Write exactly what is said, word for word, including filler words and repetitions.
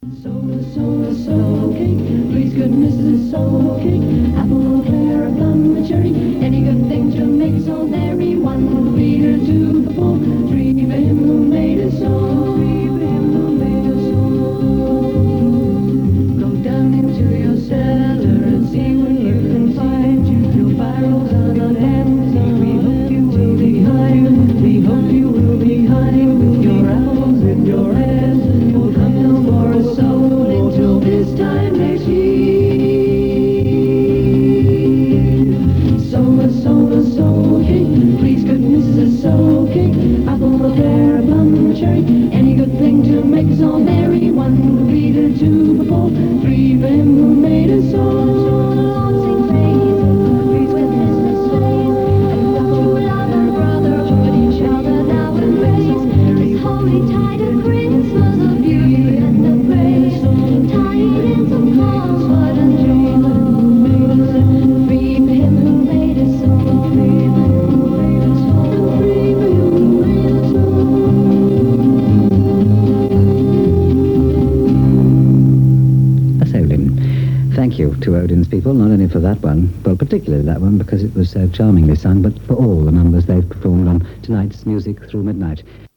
Soda, soda, soda cake, please good missus Soda cake, apple, pear, plum, and cherry, any good thing to make so merry. One beater, two for four, three for him who made us so, three for him who made us so. Go down into your cellar and see what you can find. You'll find Rosanna dancing. We hope you will be high. We hope you will be high with your apples in your hand. You'll come down for a soul until this time next year. Soda, soda, soda cake, please good missus Soda cake, apple, a pear, a plum, a cherry, any good thing to make us all merry. One for Peter, two for Paul, three for him who made us all. Dancing face, with missus Faith, and the true lover brother, put each other now in race. This holy tide of Christmas, of beauty and of grace, tied in some comfort and joy. Free for him who made us all, free for him who made us all, free for him who made us all. That's Odin. Thank you to Odin's people, not only for that one, well, particularly that one because it was so charmingly sung, but for all the numbers they've performed on tonight's Music Through Midnight.